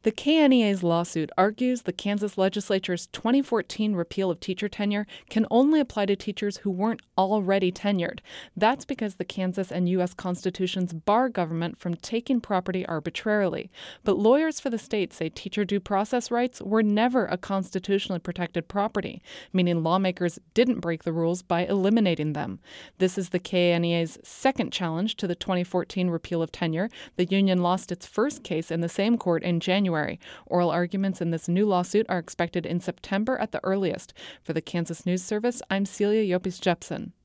The KNEA's lawsuit argues the Kansas legislature's 2014 repeal of teacher tenure can only apply to teachers who weren't already tenured. That's because the Kansas and U.S. constitutions bar government from taking property arbitrarily. But lawyers for the state say teacher due process rights were never a constitutionally protected property, meaning lawmakers didn't break the rules by eliminating them. This is the KNEA's second challenge to the 2014 repeal of tenure. The union lost its first case in the same court in January. Oral arguments in this new lawsuit are expected in September at the earliest. For the Kansas News Service, I'm Celia Yopis Jepson.